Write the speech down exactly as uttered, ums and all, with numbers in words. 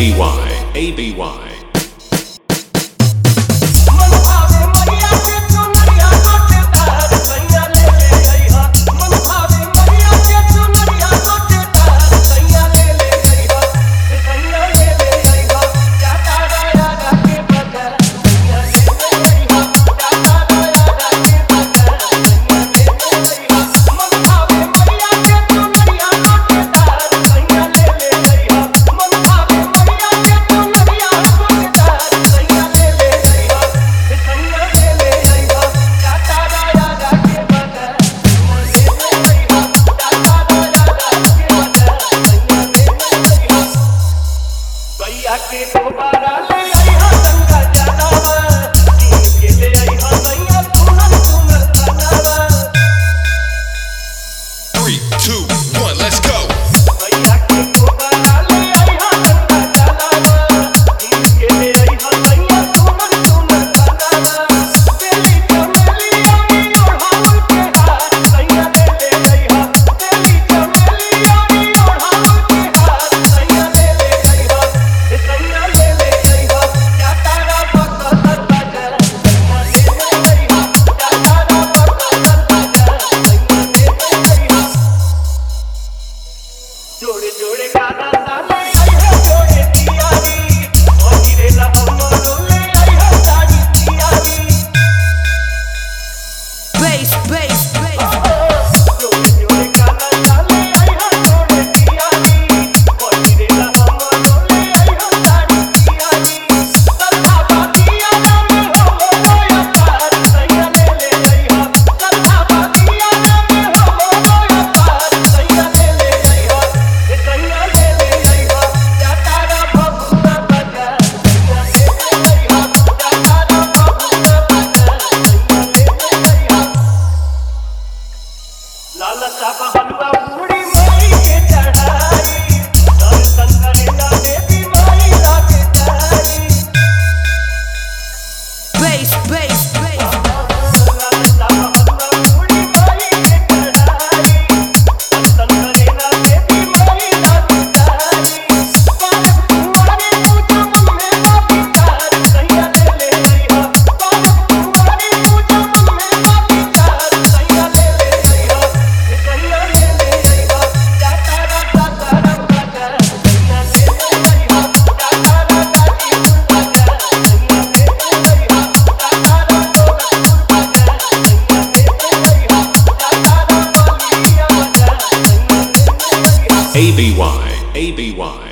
B Y, A B Y. Three, two, one, let's go. जोड़े जोड़े गाना डाले आई है जोड़े दियारी और गिरे ना हम रोले आई है साड़ी दियारी bass bass bass जोड़े जोड़े गाना डाले आई है जोड़े दियारी और गिरे ना हम रोले आई है साड़ी दियारी तन्हा बातिया में हो रोया पार सैया ले ले आई है तन्हा बातिया में हो रोया पार सैया ले ले आई है कन्या ले ले आई हो जातारा बबुआ बजा कन्या ले ले आई हो जातारा बबुआ बजा कन्या ले ले आई हो लाला साहब हलवा पूरी माई के चढ़ाई दर्शन करेला देवी माई लागे चढ़ाई bass bass bass लाला साहब हलवा पूरी माई के चढ़ाई दर्शन करेला देवी माई लागे चढ़ाई पालक तुम्हारे पूजा में बापी कार सैया ले ले आई हो पालक तुम्हारे पूजा में बापी कार सैया ले ले आई हो कन्या ले ले आई हो जातारा जातारा बजा कन्या ले ले आई हो जातारा गाजी बजा कन्या ले ले आई हो जातारा गोरखपुर बजा कन्या ले ले आई हो जातारा बलिया बजा कन्या ले ले आई हो A B Y, A B Y.